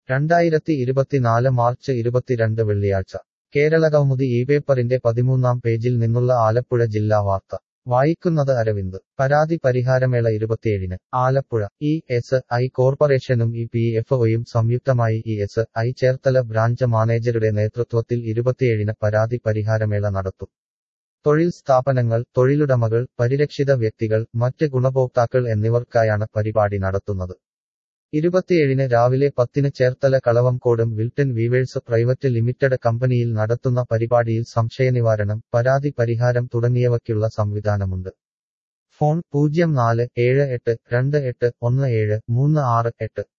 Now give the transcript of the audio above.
2024 March 22 വെള്ളിയാഴ്ച കേരളകൗമുദി ഈ പേപ്പറിന്റെ 13-ാം പേജിൽ നിന്നുള്ള ആലപ്പുഴ ജില്ലാ വാർത്ത വായിക്കുന്നത് അരവിന്ദ് പരാതി പരിഹാരമേള 27-ന് ആലപ്പുഴ ഇ.എസ്.ഐ കോർപ്പറേഷനും ഇ.പി.എഫ്.ഒയും സംയുക്തമായി ഇ.എസ്.ഐ ചേർത്തല ബ്രാഞ്ച് മാനേജരുടെ നേതൃത്വത്തിൽ 27-ന് പരാതി പരിഹാരമേള നടത്തും. തൊഴിൽ സ്ഥാപനങ്ങൾ, തൊഴിലുടമകൾ, പരിരക്ഷിത വ്യക്തികൾ, മറ്റ് ഗുണഭോക്താക്കൾ എന്നിവർക്കായാണ് പരിപാടി നടത്തുന്നത്. 27-ന് രാവിലെ 10-ന് ചേർത്തല കളവംകോടും വിൽട്ടൺ വീവേഴ്സ് പ്രൈവറ്റ് ലിമിറ്റഡ് കമ്പനിയിൽ നടത്തുന്ന പരിപാടിയിൽ സംശയനിവാരണം, പരാതി പരിഹാരം തുടങ്ങിയവയ്ക്കുള്ള സംവിധാനമുണ്ട്. ഫോൺ 0478281736